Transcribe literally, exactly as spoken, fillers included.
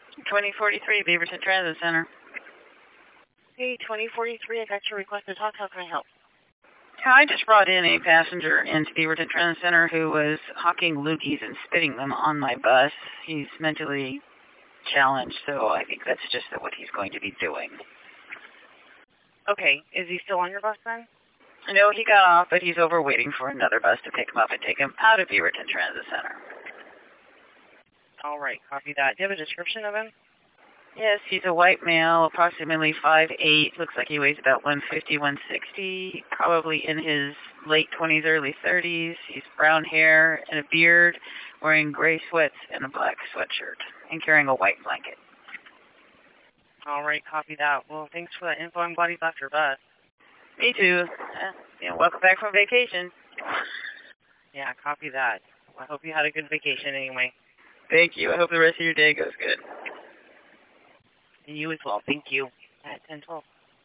twenty forty-three, Beaverton Transit Center. Hey, twenty forty-three, I got your request to talk. How can I help? I just brought in a passenger into Beaverton Transit Center who was hawking loogies and spitting them on my bus. He's mentally challenged, so I think that's just what he's going to be doing. Okay, is he still on your bus then? No, he got off, but he's over waiting for another bus to pick him up and take him out of Beaverton Transit Center. All right, copy that. Do you have a description of him? Yes, he's a white male, approximately five eight. Looks like he weighs about one fifty, one sixty, probably in his late twenties, early thirties. He's brown hair and a beard, wearing gray sweats and a black sweatshirt, and carrying a white blanket. All right, copy that. Well, thanks for that info. I'm glad he's off your bus. Me too. Uh, you know, welcome back from vacation. Yeah, copy that. I hope you had a good vacation anyway. Thank you. I hope the rest of your day goes good. And you as well. Thank you. At ten twelve.